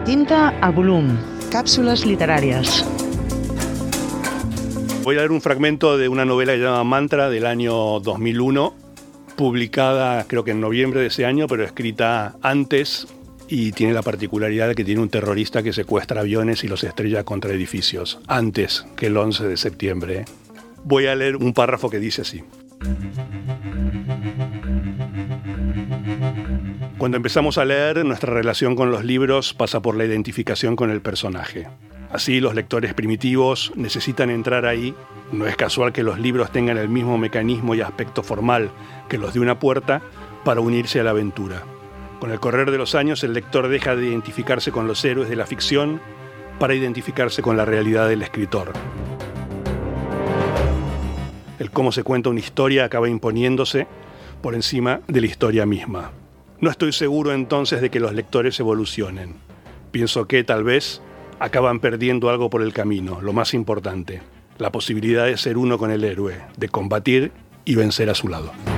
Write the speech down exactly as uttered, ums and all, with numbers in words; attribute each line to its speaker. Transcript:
Speaker 1: Tinta a volum. Cápsulas literarias.
Speaker 2: Voy a leer un fragmento de una novela que se llama Mantra del año dos mil uno, publicada creo que en noviembre de ese año, pero escrita antes, y tiene la particularidad de que tiene un terrorista que secuestra aviones y los estrella contra edificios, antes que el once de septiembre. Voy a leer un párrafo que dice así. Cuando empezamos a leer, nuestra relación con los libros pasa por la identificación con el personaje. Así, los lectores primitivos necesitan entrar ahí. No es casual que los libros tengan el mismo mecanismo y aspecto formal que los de una puerta para unirse a la aventura. Con el correr de los años, el lector deja de identificarse con los héroes de la ficción para identificarse con la realidad del escritor. El cómo se cuenta una historia acaba imponiéndose por encima de la historia misma. No estoy seguro entonces de que los lectores evolucionen. Pienso que, tal vez, acaban perdiendo algo por el camino, lo más importante, la posibilidad de ser uno con el héroe, de combatir y vencer a su lado.